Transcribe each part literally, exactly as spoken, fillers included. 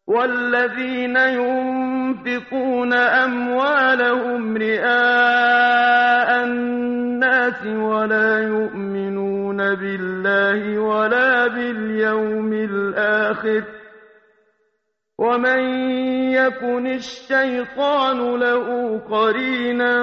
وَالَّذِينَ يُنفِقُونَ أَمْوَالَهُمْ رِئَاءَ النَّاسِ وَلَا يُؤْمِنُونَ بِاللَّهِ وَلَا بِالْيَوْمِ الْآخِرِ ۗ وَمَن يَكُنِ الشَّيْطَانُ لَهُ قَرِينًا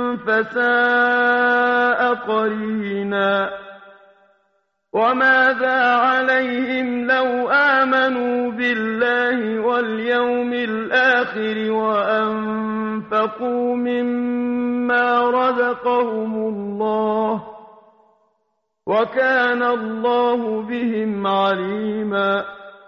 فَسَاءَ قَرِينًا. وَمَاذَا عَلَيْهِمْ لَوْ آمَنُوا بِاللَّهِ وَالْيَوْمِ الْآخِرِ وَأَنفَقُوا مِمَّا رَزَقَهُمُ اللَّهُ ۚ وَكَانَ اللَّهُ بِهِمْ عَلِيمًا.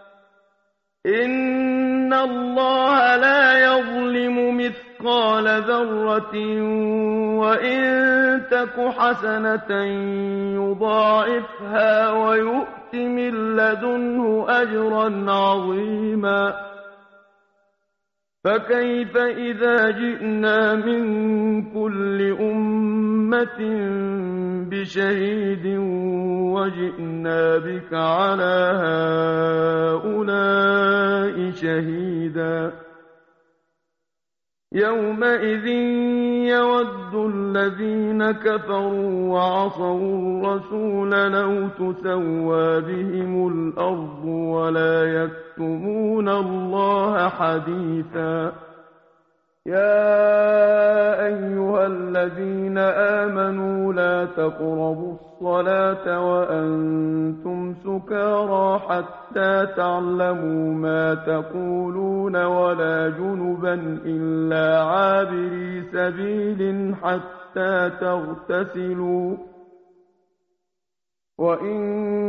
إِنَّ اللَّهَ لَا يَظْلِمُ مِثْقَالَ ذَرَّةٍ وَإِن تَكُ حَسَنَةً يُضَاعِفْهَا وَيُؤْتِ مِن لَّدُنْهُ أَجْرًا عَظِيمًا. فَكَيْفَ إِذَا جِئْنَا مِن كُلِّ أُمَّةٍ بِشَهِيدٍ وَجِئْنَا بِكَ عَلَىٰ هَٰؤُلَاءِ شَهِيدًا. يَوْمَئِذٍ يَوَدُّ الَّذِينَ كَفَرُوا وَعَصَوُا الرَّسُولَ لَوْ تُسَوَّىٰ بِهِمُ الْأَرْضُ وَلَا يَكْتُمُونَ اللَّهَ حَدِيثًا. يَا أَيُّهَا الَّذِينَ آمَنُوا لَا تَقْرَبُوا الصَّلَاةَ وَأَنتُمْ سُكَارَىٰ حَتَّىٰ تَعْلَمُوا مَا تَقُولُونَ وَلَا جُنُبًا إِلَّا عَابِرِي سَبِيلٍ حَتَّىٰ تَغْتَسِلُوا ۚ وَإِن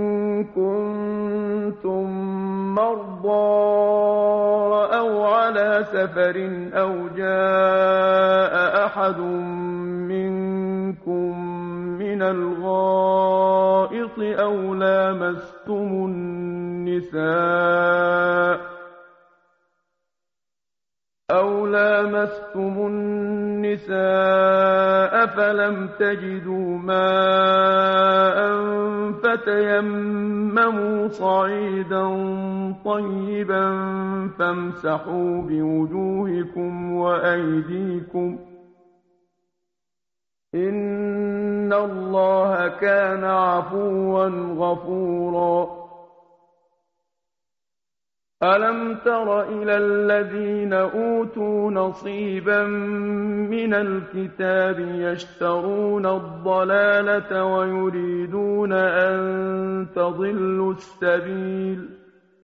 كُنتُم مَّرْضَىٰ أَوْ عَلَىٰ سَفَرٍ أَوْ جَاءَ أَحَدٌ مِّنكُم مِّنَ الْغَائِطِ أَوْ لَامَسْتُمُ النِّسَاءَ أَوْ لَامَسْتُمُ النِّسَاءَ فَلَمْ تَجِدُوا مَاءً فَتَيَمَّمُوا صَعِيدًا طَيِّبًا فَامْسَحُوا بِوُجُوهِكُمْ وَأَيْدِيكُمْ ۗ إِنَّ اللَّهَ كَانَ عَفُوًّا غَفُورًا. أَلَمْ تَرَ إِلَى الَّذِينَ أُوتُوا نَصِيبًا مِّنَ الْكِتَابِ يَشْتَرُونَ الضَّلَالَةَ وَيُرِيدُونَ أَن تَضِلُّوا السَّبِيلَ